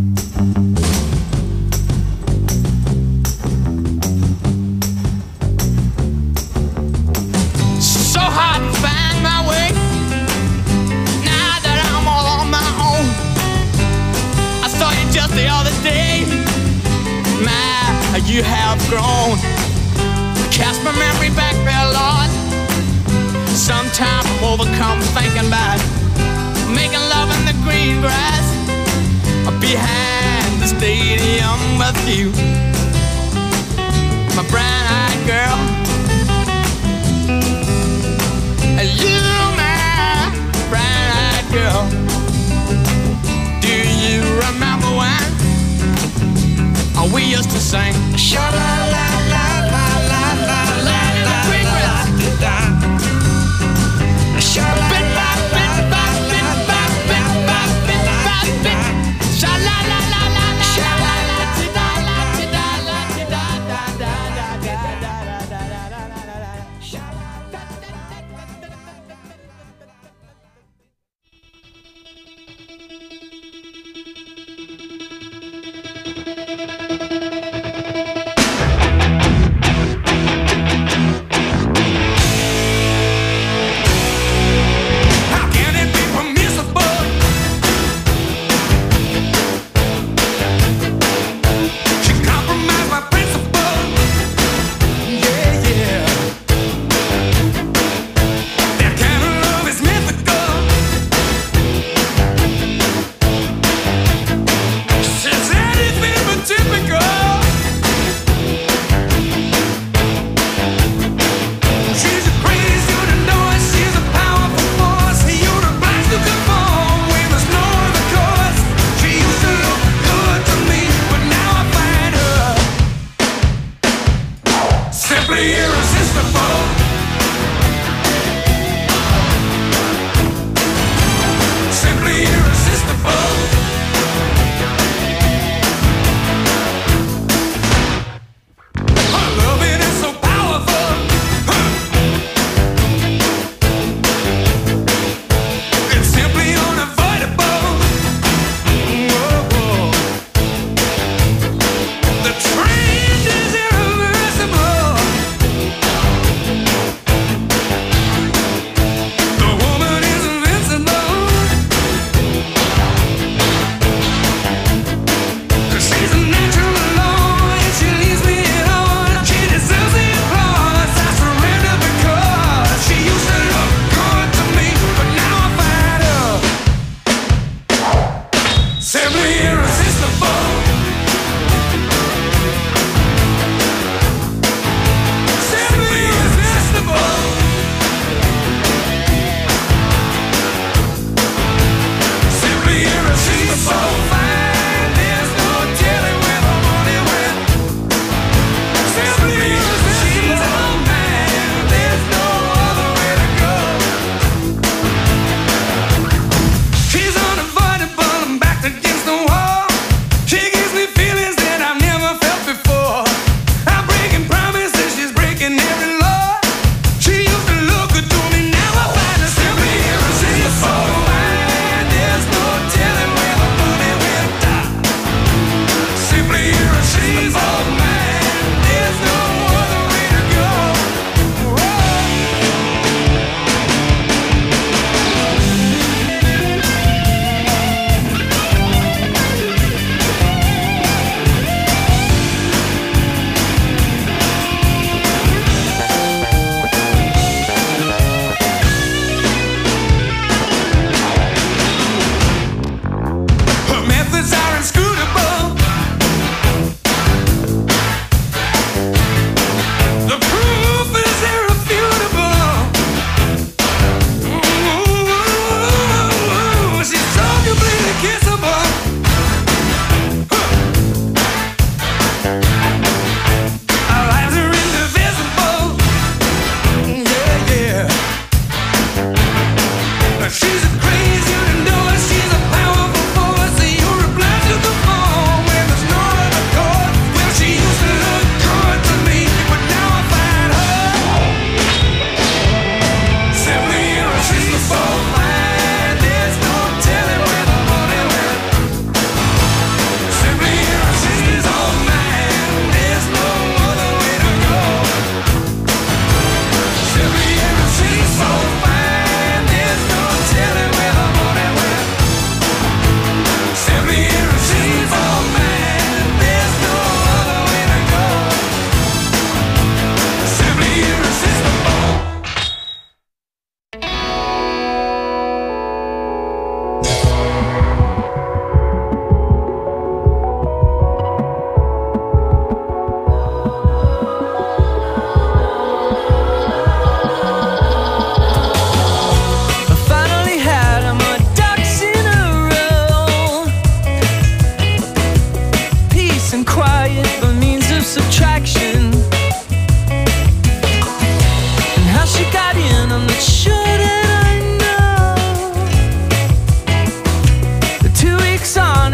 So hard to find my way now that I'm all on my own. I saw you just the other day. My, you have grown. Cast my memory back there, Lord. Sometimes I'm overcome thinking about making love in the green grass behind the stadium with you, my brown-eyed girl. You, my brown-eyed girl. Do you remember when we used to sing sha-la-la-la-la-la-la-la in the green grass? Feelings that I've never felt before. I'm breaking promises, she's breaking every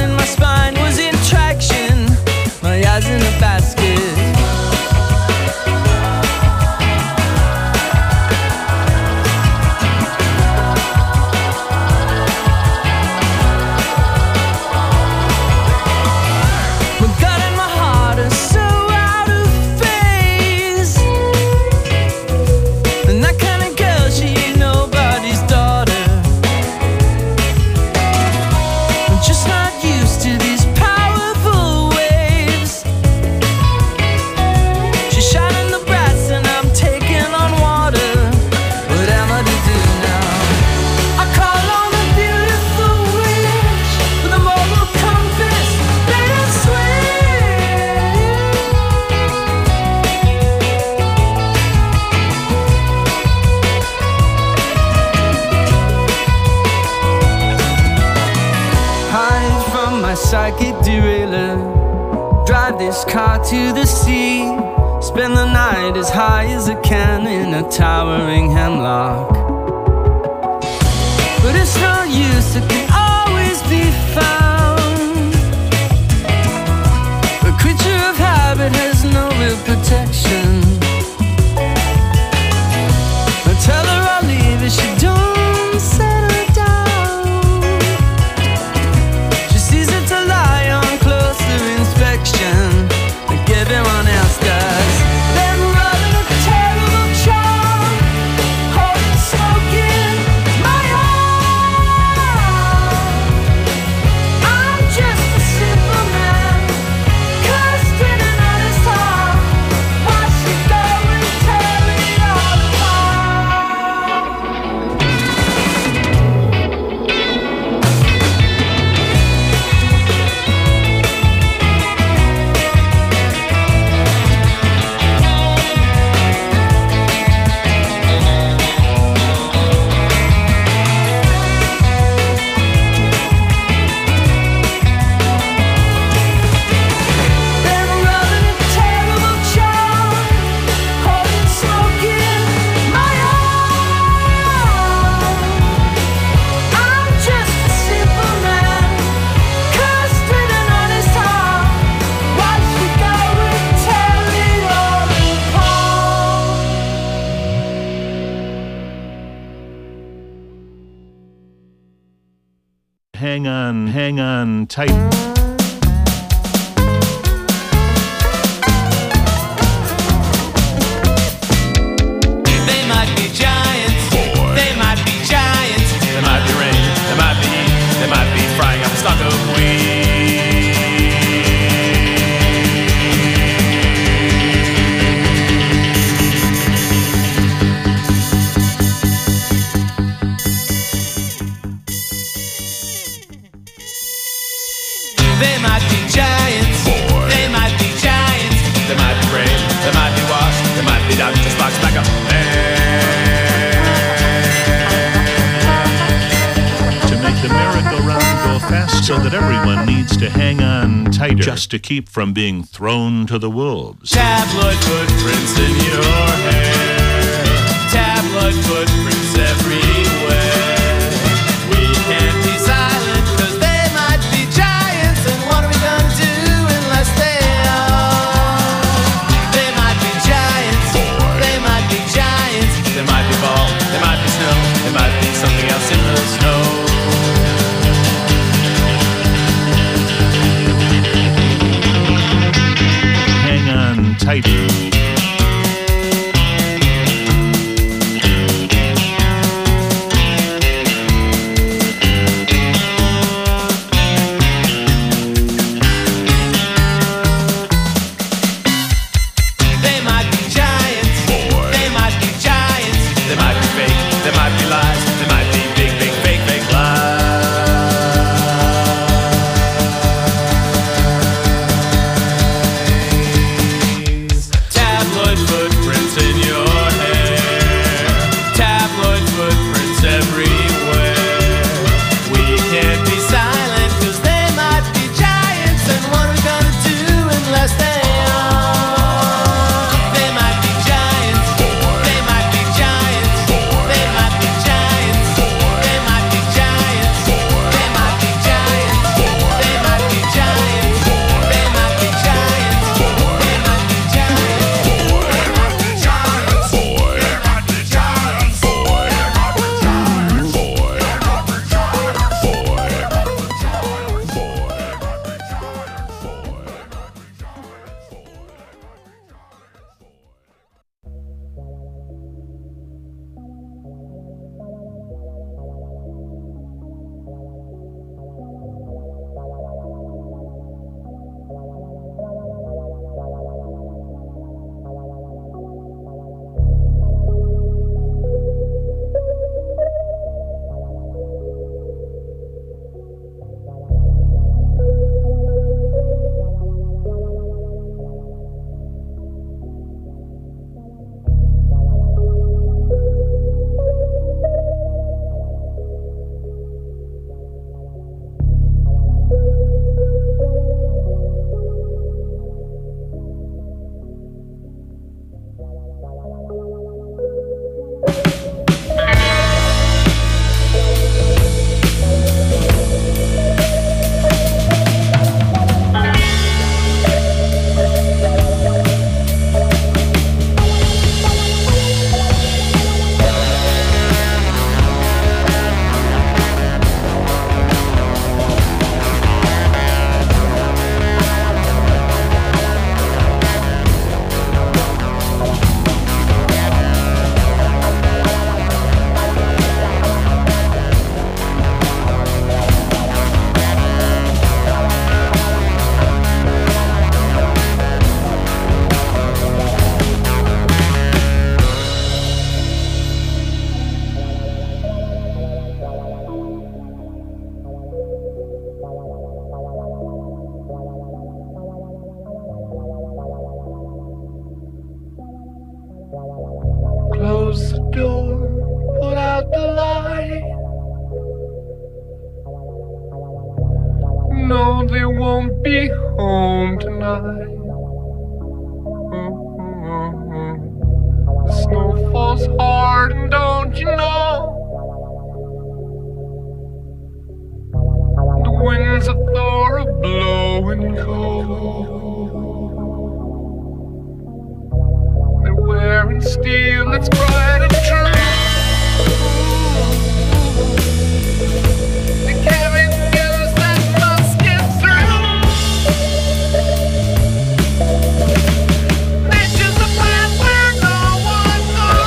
in my spine was in traction, my eyes in a basket. Psychic derailer, drive this car to the sea, spend the night as high as I can in a towering hemlock. But it's no use, it can always be found. A creature of habit has no real protection. I tell her I'll leave if she don't settle down. Like everyone else does. Then running a terrible charm, holding smoke in my heart. I'm just a simple man, cursed in an honest heart. Watch it go and tear it all Hang on tight. They might be giants, they might be giants, There might be rain, there might be heat, there might be frying up a stock of they might be giants, they might be giants, There might be rain, there might be wash, there might be Dr. Spock's back up To make the merry-go-round go fast so that everyone needs to hang on tighter just to keep from being thrown to the wolves. Tabloid footprints in your hair, tabloid footprints everywhere. We can't be silent, cause they might be giants, and what are we gonna do unless they are? They might be giants, they might be giants, there might be fall, there might be snow, there might be something else in the snow. Hang on tighter. they might be giants, they might be giants, There might be fake, there might be lies, there might be big, big, fake, fake lies. know they won't be home tonight. The snow falls hard, and don't you know? The winds of Thor are blowing cold. They're wearing steel that's bright and true. They carry news that must get through. They choose a path where no one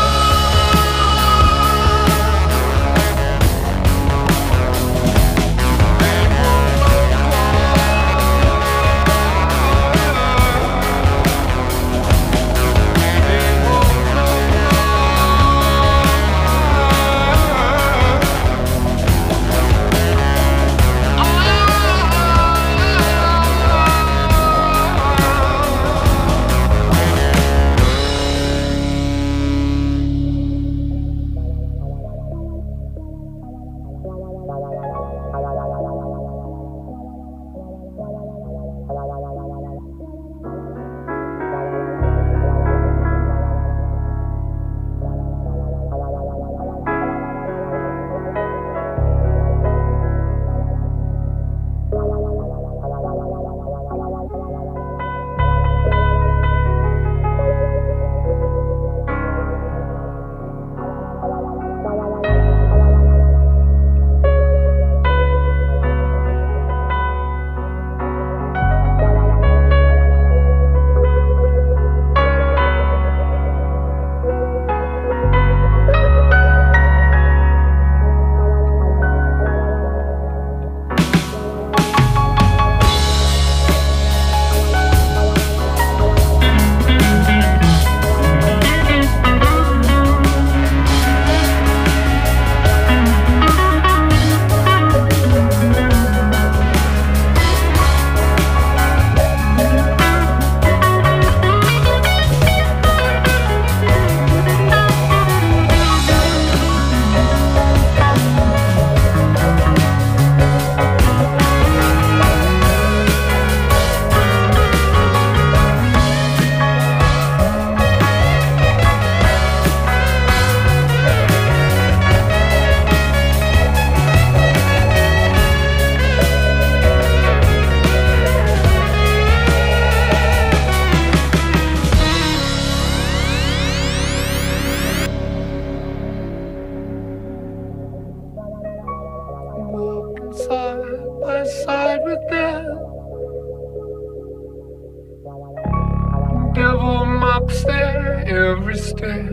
devil mops their every step.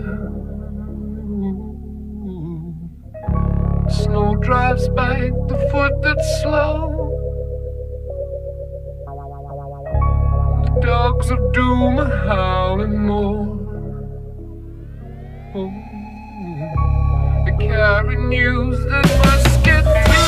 Snow drives back the foot that's slow. The dogs of doom are howling more. Oh, they carry news that must get through.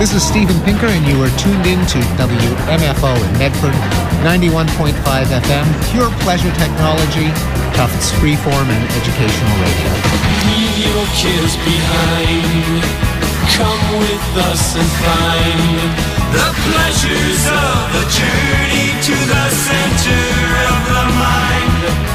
This is Steven Pinker, and you are tuned in to WMFO in Medford, 91.5 FM, pure pleasure technology, Tufts freeform and educational radio. Leave your cares behind. Come with us and find the pleasures of the journey to the center of the mind.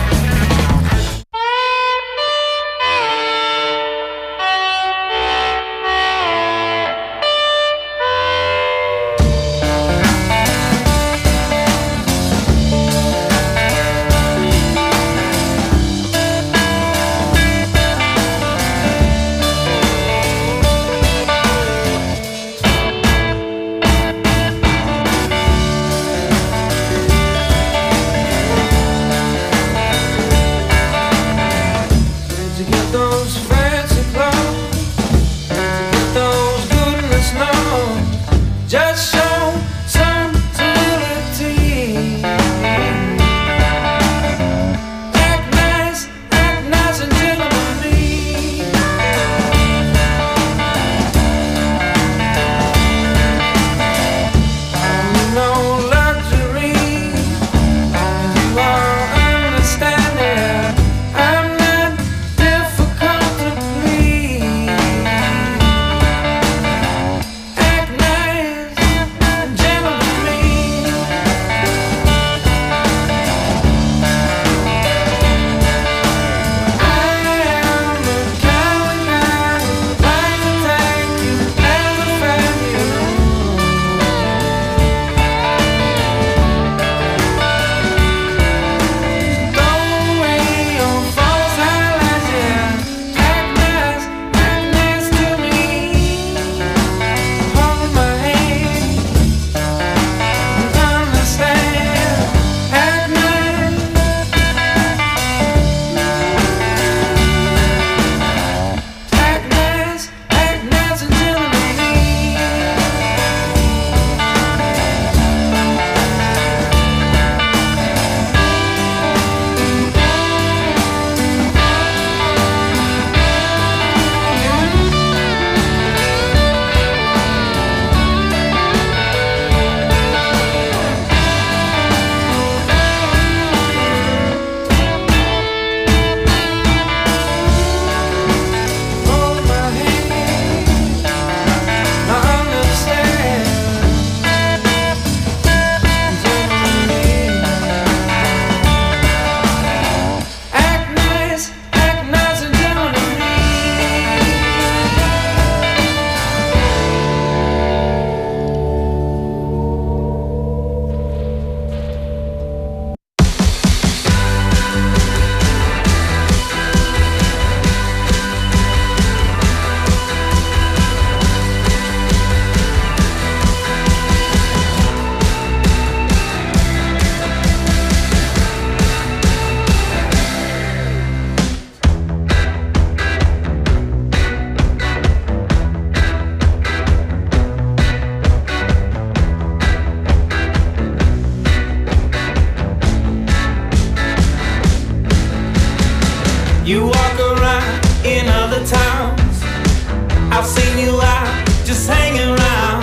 You walk around in other towns. I've seen you out just hanging around.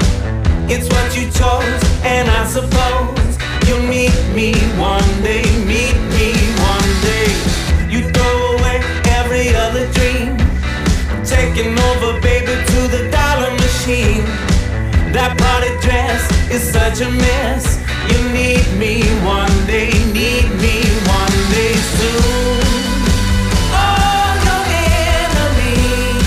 It's what you chose, and I suppose you'll meet me one day. Meet me one day. You throw away every other dream, taking over, baby, to the dollar machine. That party dress is such a mess. You need me one day, need me one day soon. All your enemies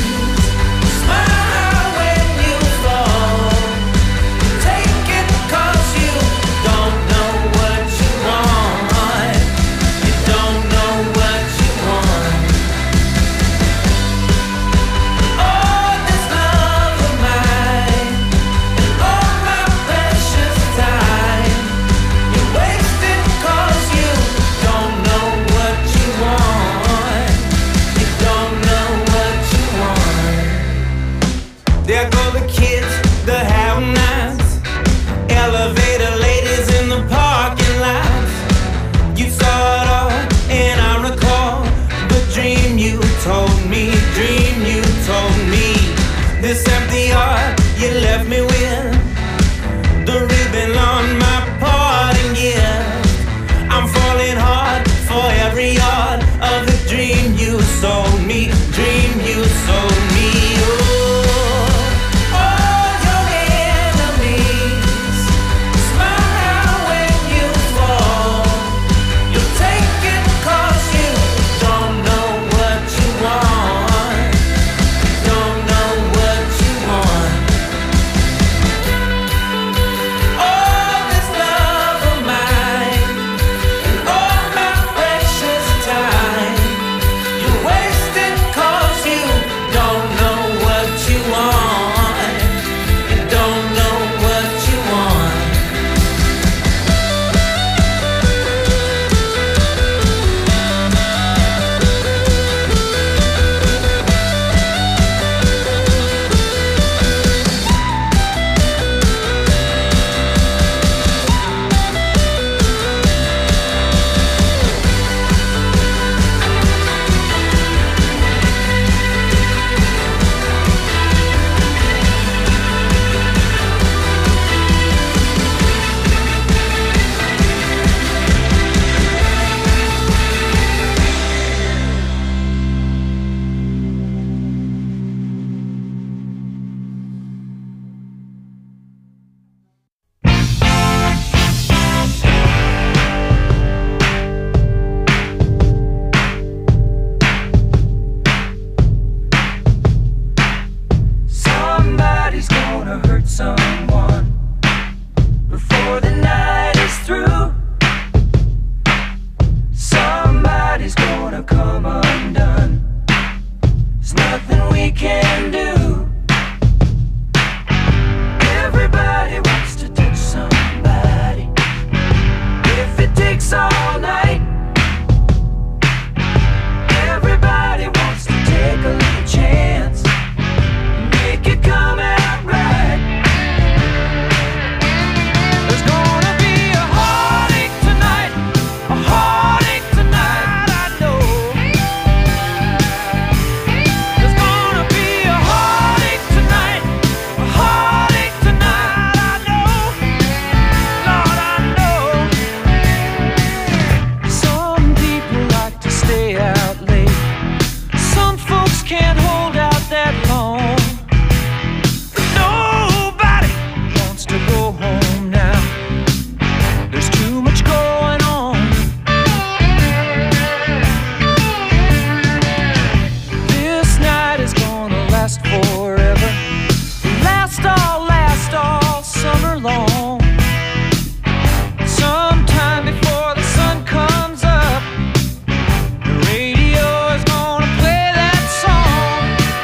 smile when you fall. Take it 'cause you don't know what you want. You don't know what you want. Oh, this love of mine, and all my precious time, you waste it 'cause you don't know what you want. You don't know what you want. There go the kids, the have-nots, elevator ladies in the parking lots. You saw it all, and I recall the dream you told me, dream you told me. This empty heart, you left me with the ribbon on my parting gift. I'm falling hard for every yard of the dream you sold me, dream you sold me. Oh, all your enemies smile when you fall. You'll take it 'cause you don't know what you want. Don't know what you want. All this love of mine and all my precious time, you waste it 'cause you don't know what you want. You don't know what you want. Somebody's gonna hurt someone before the night is through. Somebody's gonna come undone. There's nothing we can do. Everybody wants to touch somebody. If it takes all night, everybody wants to take a little chance. Make it come out right. There's gonna be a heartache tonight, a heartache tonight, I know. There's gonna be a heartache tonight, a heartache tonight, I know. Lord, I know. Some people like to stay out late. Some folks can't hold out that long. Nobody wants to go home now. There's too much going on. This night is gonna last forever. Last all summer long. Sometime before the sun comes up, the radio is gonna play that song.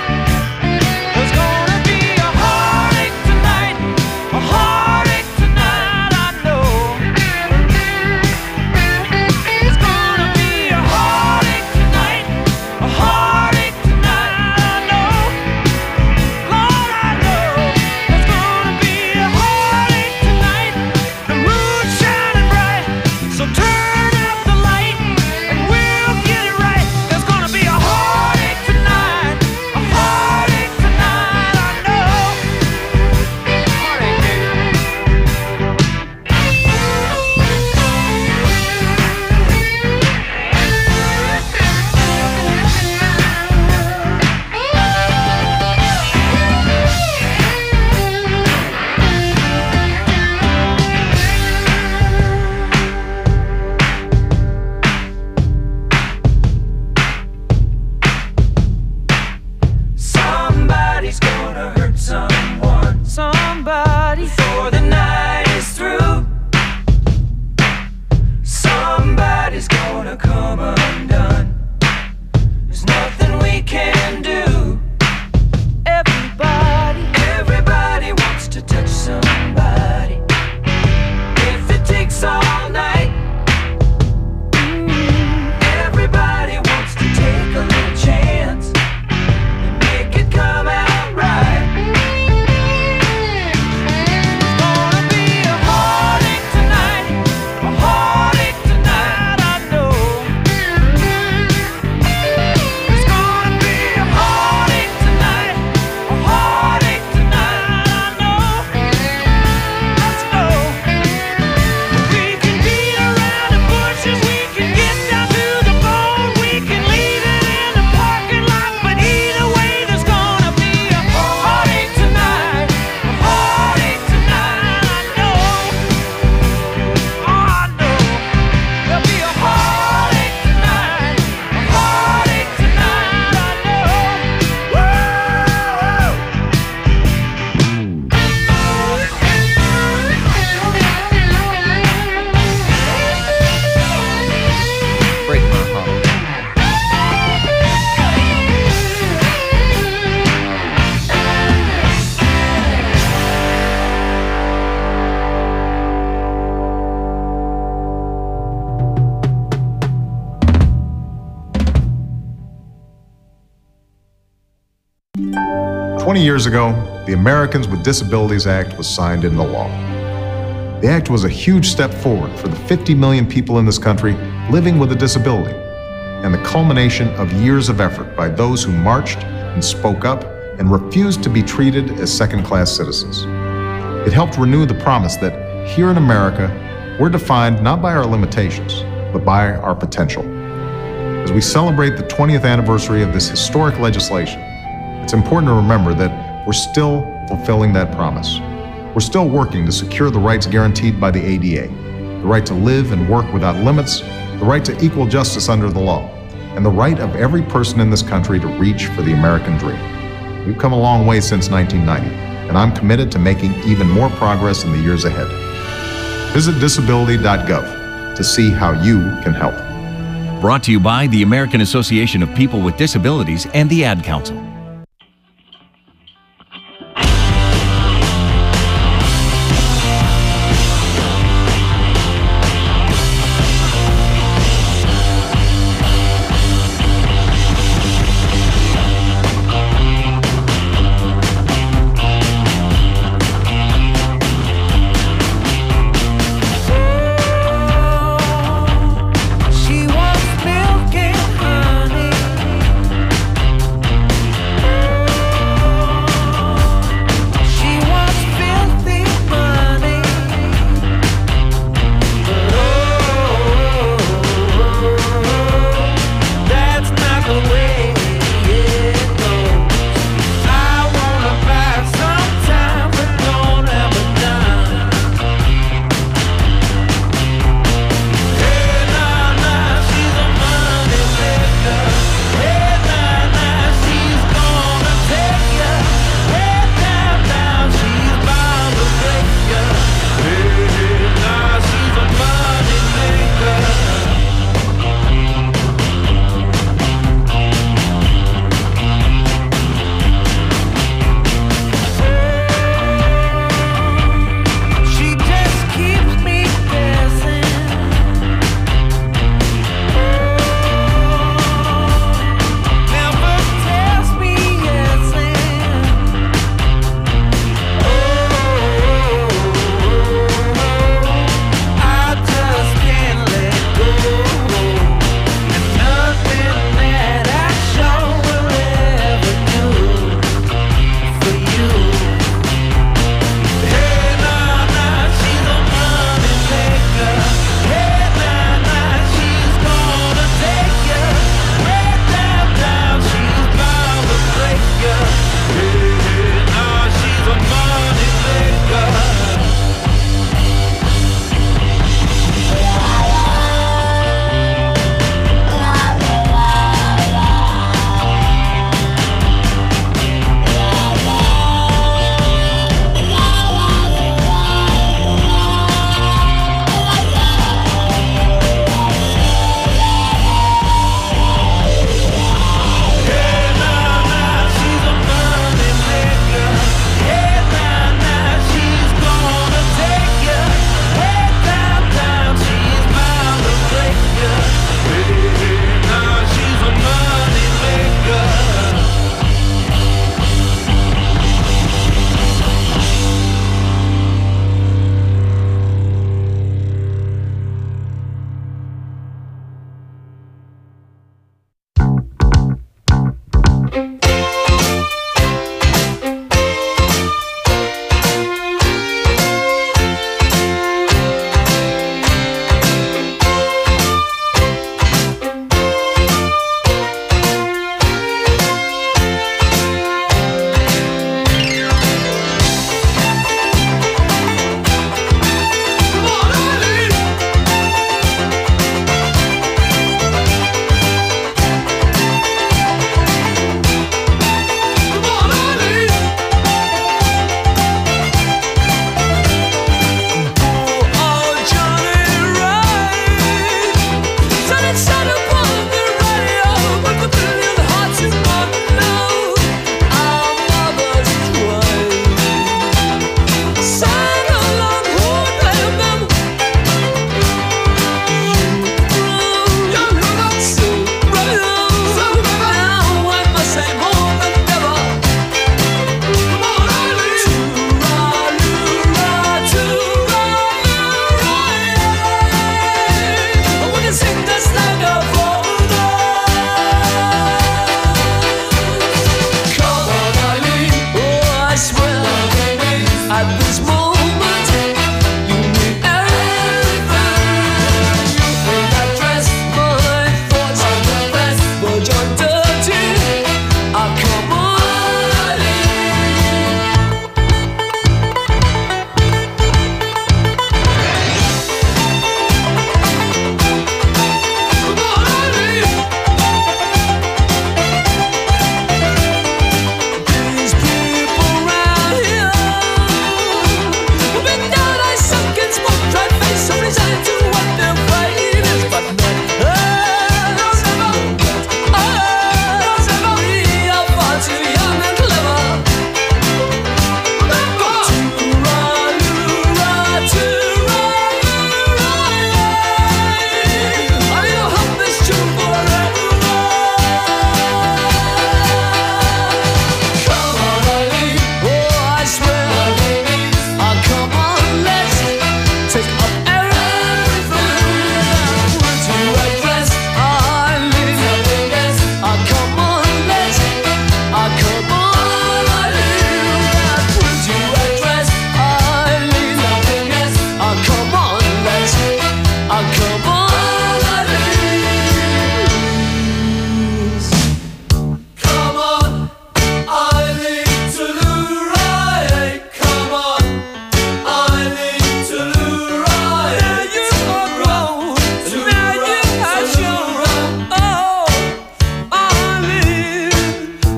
20 years ago, the Americans with Disabilities Act was signed into law. The act was a huge step forward for the 50 million people in this country living with a disability, and the culmination of years of effort by those who marched and spoke up and refused to be treated as second-class citizens. It helped renew the promise that here in America, we're defined not by our limitations, but by our potential. As we celebrate the 20th anniversary of this historic legislation, it's important to remember that we're still fulfilling that promise. We're still working to secure the rights guaranteed by the ADA, the right to live and work without limits, the right to equal justice under the law, and the right of every person in this country to reach for the American dream. We've come a long way since 1990, and I'm committed to making even more progress in the years ahead. Visit disability.gov to see how you can help. Brought to you by the American Association of People with Disabilities and the Ad Council.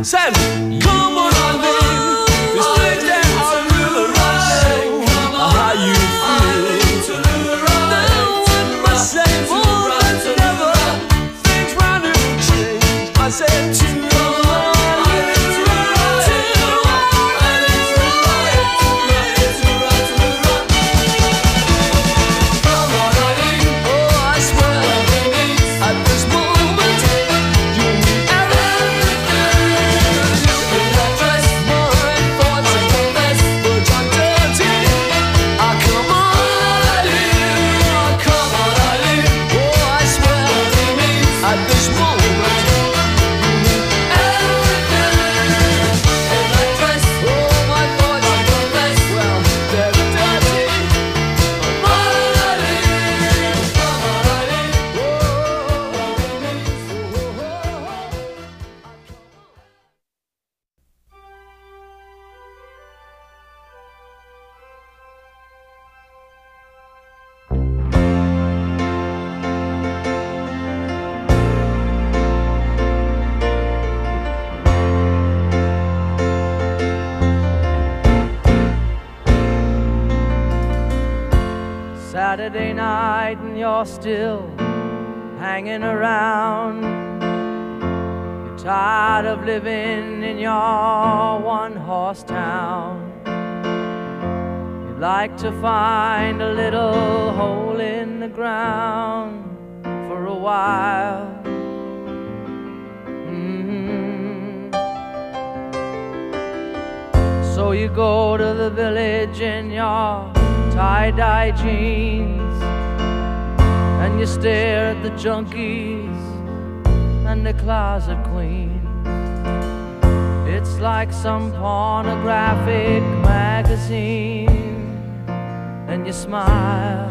Said, come on, Eileen, this thing that I really know how you feel. Now in my same more than ever, things round and change. I said, Saturday night and you're still hanging around. You're tired of living in your one-horse town. You'd like to find a little hole in the ground for a while. So you go to the village in your tie-dye jeans, and you stare at the junkies and the closet queens. It's like some pornographic magazine, and you smile.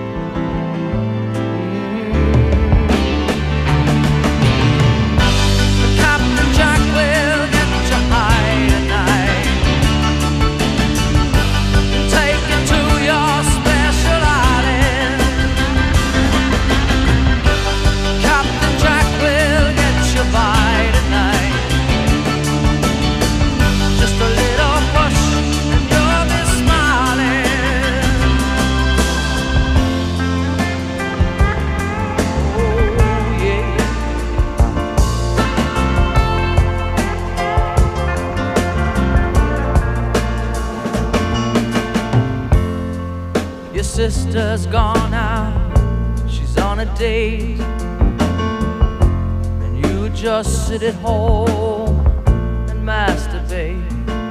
Captain Jack will get you high tonight, take you to your special island. Captain Jack will get you by tonight. Just a little push and you'll be smiling. Oh yeah. Your sister's gone out, she's on a date, and you just sit at home and masturbate.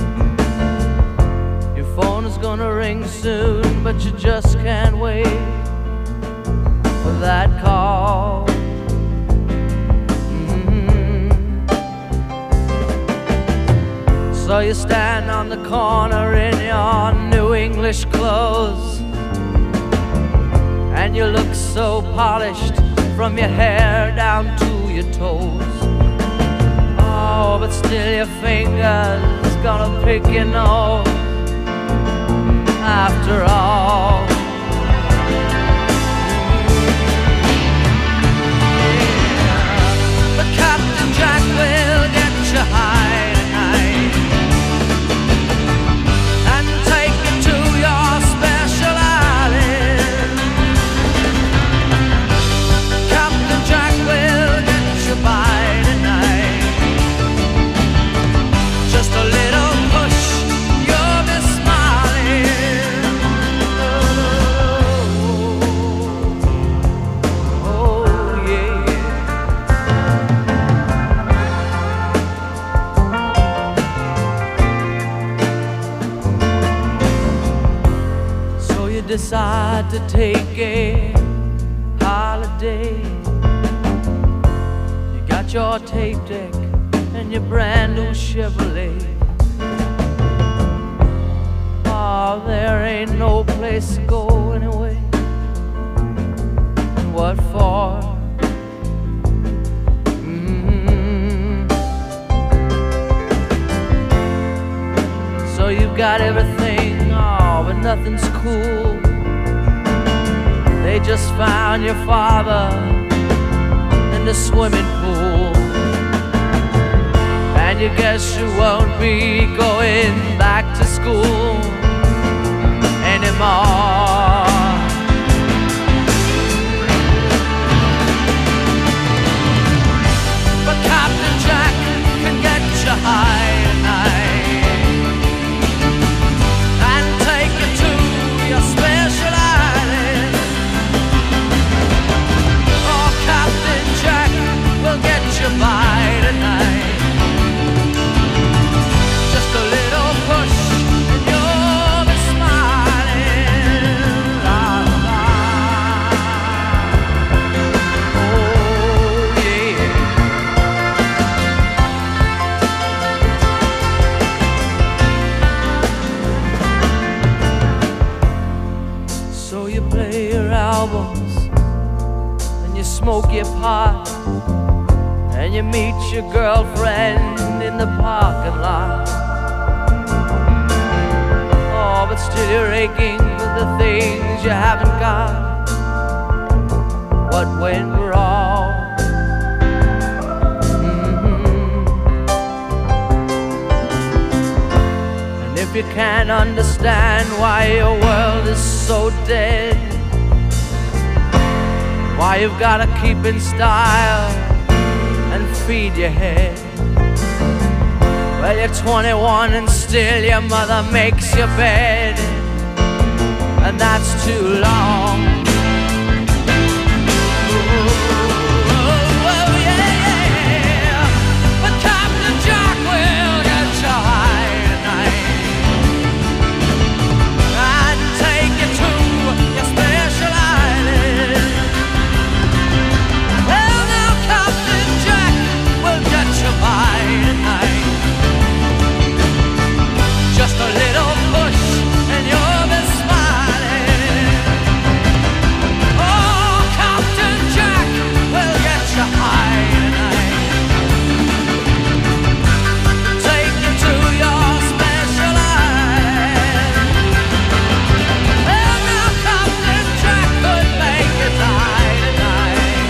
Your phone is gonna ring soon, but you just can't wait for that call. So you stand on the corner in your new English clothes, and you look so polished from your hair down to your toes. Oh, but still your fingers gonna pick your nose after all. But Captain Jack will get you high tonight and take you to your special island. Captain Jack will get you by tonight. Just a little push, you'll be smiling. Oh yeah. So you decide to take a holiday. You got your tape deck and your brand new Chevrolet. Oh, there ain't no place to go anyway. And what for? So you've got everything, oh, but nothing's cool. They just found your father in the swimming pool, and and you guess you won't be going back to school anymore. But Captain Jack can get you high tonight and take you to your special island. Oh, Captain Jack will get you by tonight. Just a little push and you'll be smiling. La, la. Oh, yeah. So you play your albums and you smoke your pot and you meet your girlfriend in the parking lot. Oh, but still you're aching for the things you haven't got. What went wrong? And if you can't understand why your world is so dead, why you've gotta keep in style and feed your head. Well, you're 21 and still your mother makes your bed, and that's too long. Oh, yeah. But Captain Jack will get you high tonight and take you to your special island. Well, now Captain Jack will get you by tonight. Just a little push and you'll be smiling. Oh, Captain Jack will get you high tonight. Take you to your special island. Well, now Captain Jack could make you die tonight.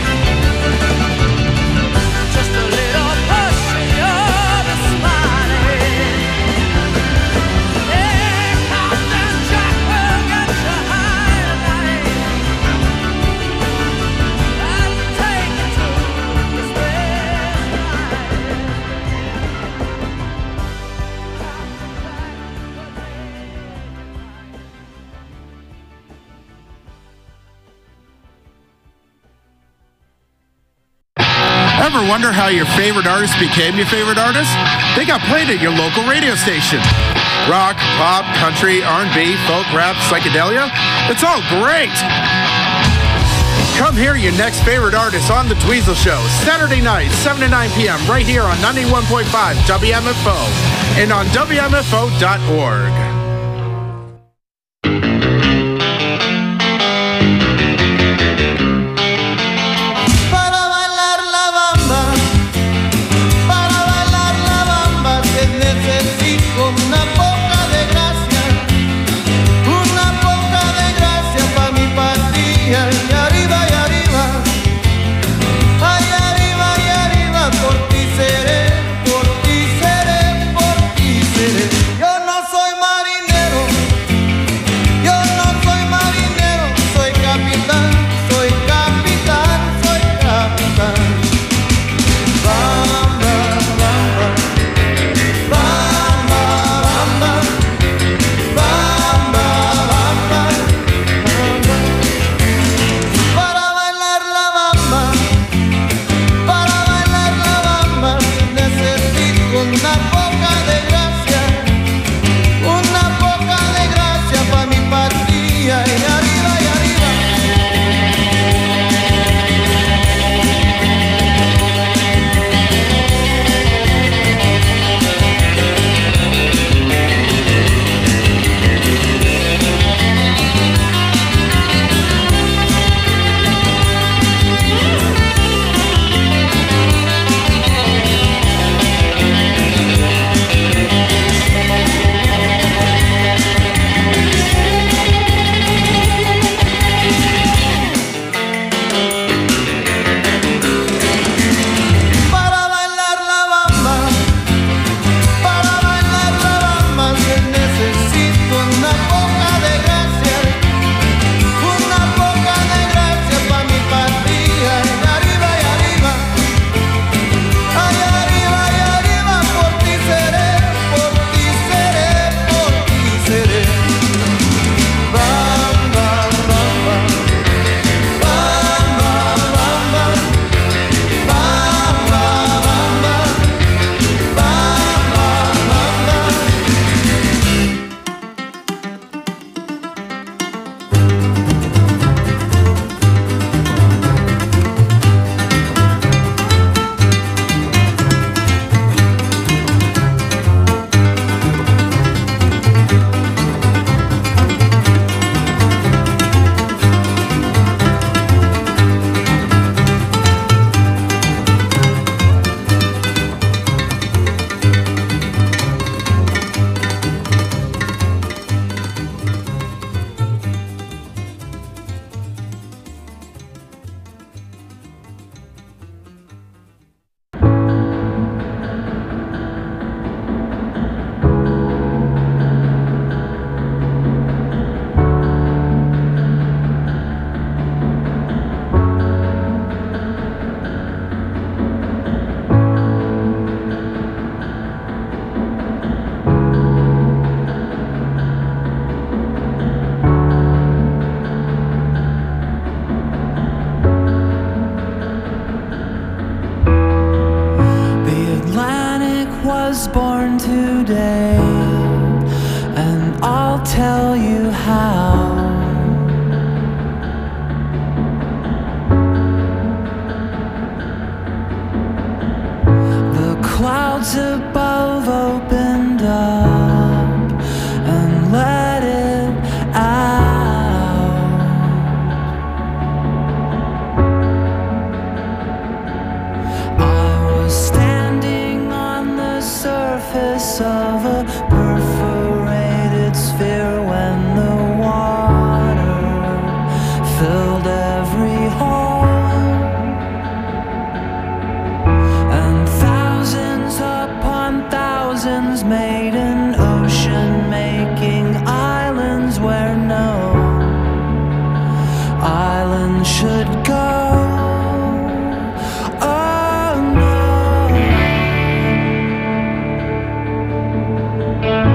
Just a little push and you'll be smiling. Yeah, Captain Jack will get you high tonight and take you to the special island. Ever wonder how your favorite artist became your favorite artist? They got played at your local radio station. Rock, pop, country, R&B, folk, rap, psychedelia. It's all great. Come hear your next favorite artist on The Dweezil Show, Saturday night, 7 to 9 p.m. right here on 91.5 WMFO and on WMFO.org. Para bailar la bamba, que necesito una poca de gracia pa' mi patria. Y arriba, por ti seré, por ti seré, por ti seré. Yo no soy mariachi. skies above opened up and let it out. I was standing on the surface of a perforated sphere when the water filled every hole, and thousands upon thousands made an ocean, making islands where no island should go. Oh no.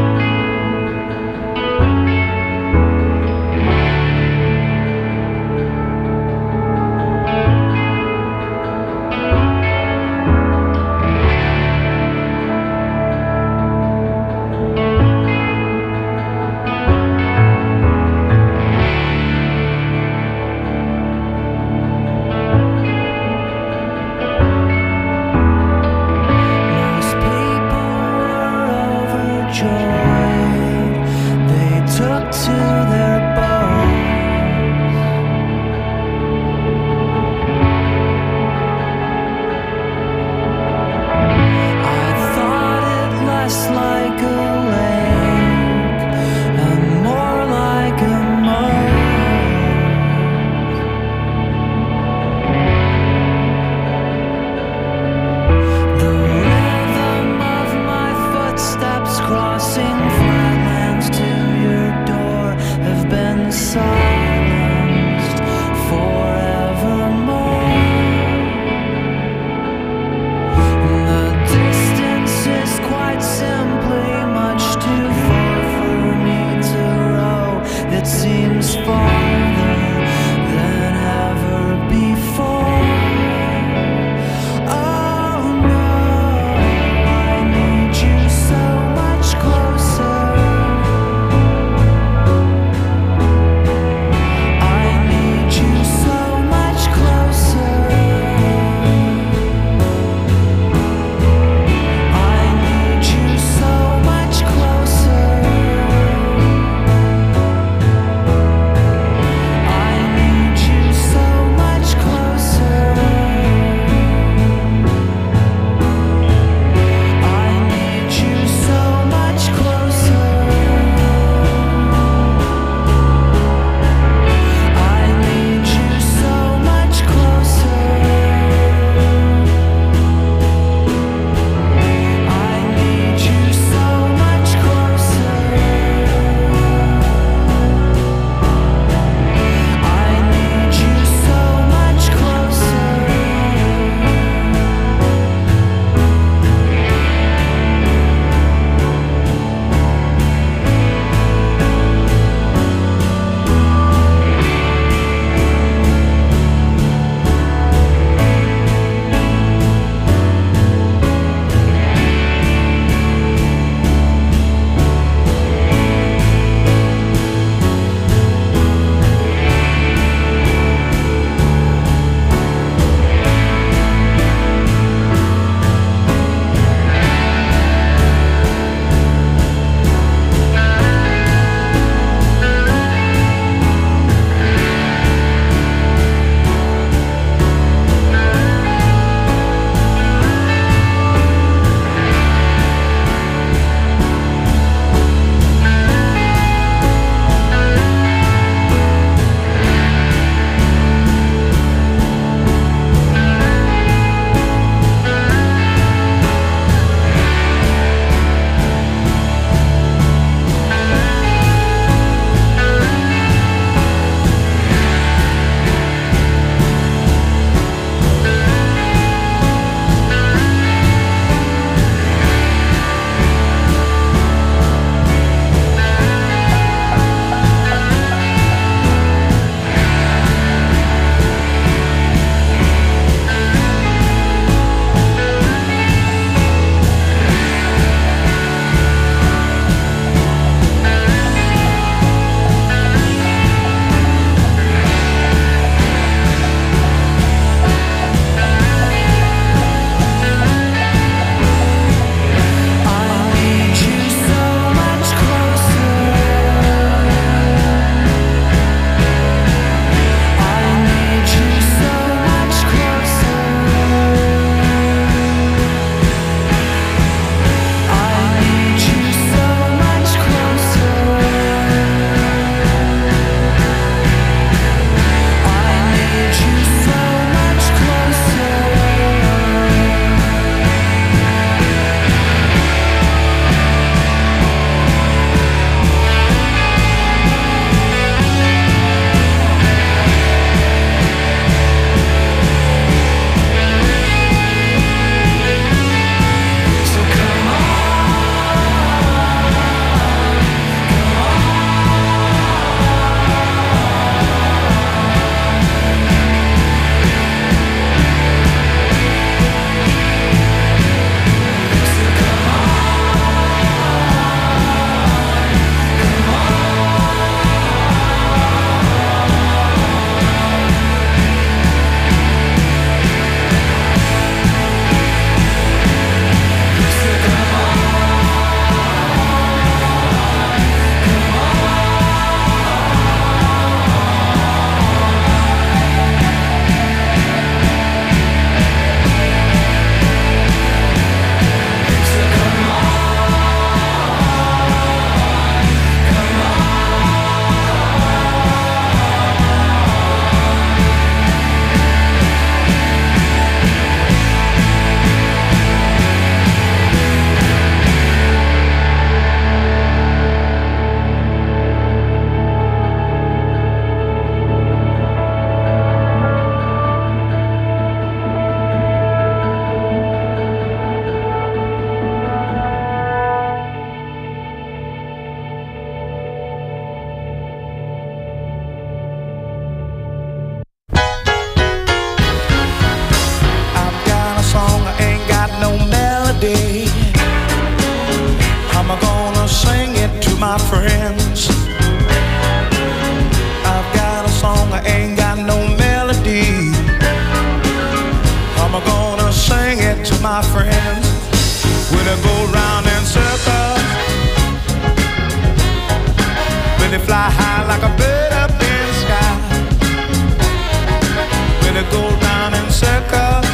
my friends. I've got a song, I ain't got no melody. I'm gonna sing it to my friends. Will it go round in circles? Will it fly high like a bird up in the sky? Will it go round in circles?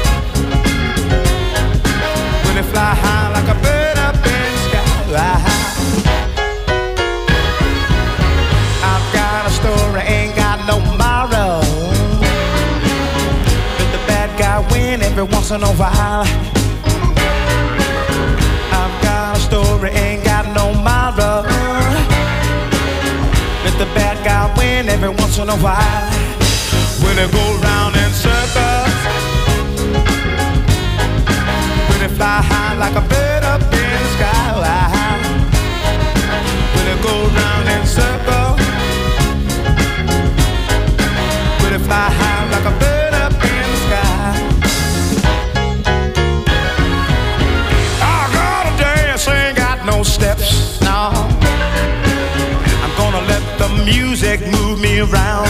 Will it fly high like a bird up in the sky? I've got a story, ain't got no moral. Let the bad guy win every once in a while. I've got a story, ain't got no moral. Let the bad guy win every once in a while. Will it go round in circles? Will it fly high like a bird up in the sky? Will it go round in circles? Will it fly high like a bird up in the sky? I gotta dance, ain't got no steps, no. I'm gonna let the music move me around.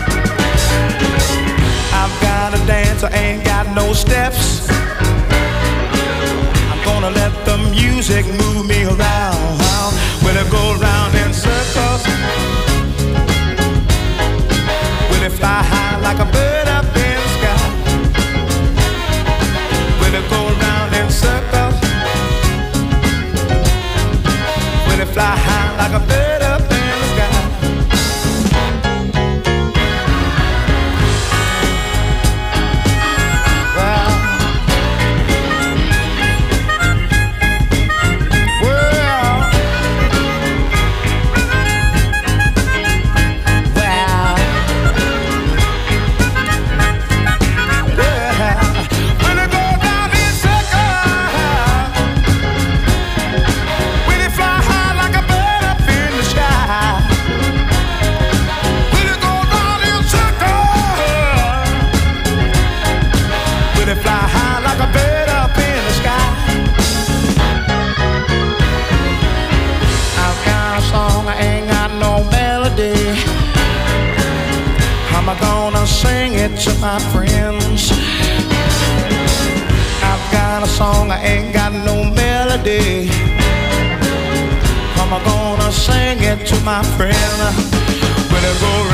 I've got to dance, I ain't got no steps. I'm gonna let the music move me around. Will it go round in circles? Will it fly high like a bird up in the sky? Will it go round in circles? Will it fly high like a bird up in the sky? I'm gonna sing it to my friends. I've got a song, I ain't got no melody. I'm gonna sing it to my friend. Will it go